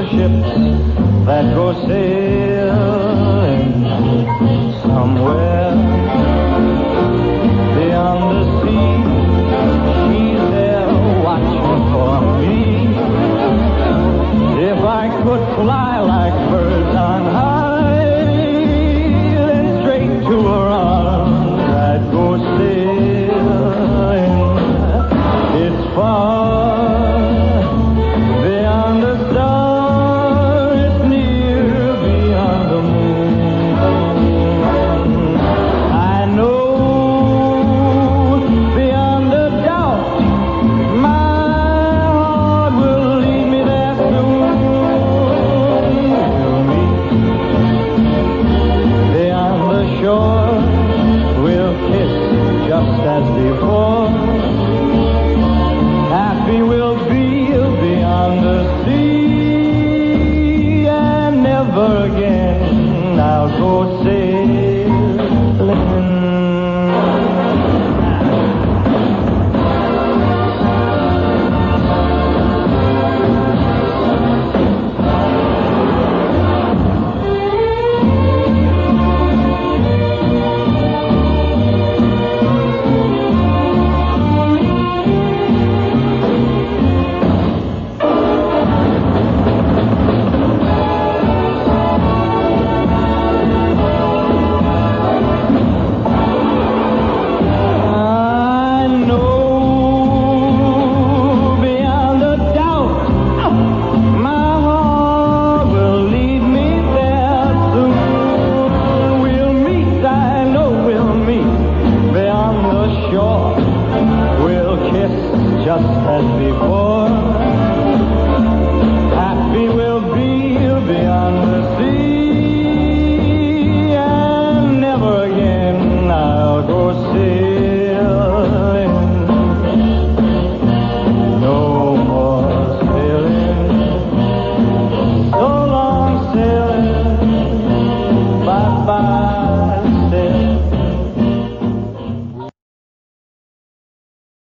ships that go sailing somewhere beyond the sea. She's there watching for me. If I could fly like birds on high, then straight to her arms I'd go sailing. It's far beyond the stars, it's near beyond the moon. I know beyond a doubt my heart will lead me there soon. We'll meet beyond the shore, we'll kiss just as before. Happy we'll be beyond the sea, and never again I'll go sailing. Just as before, happy we'll be beyond the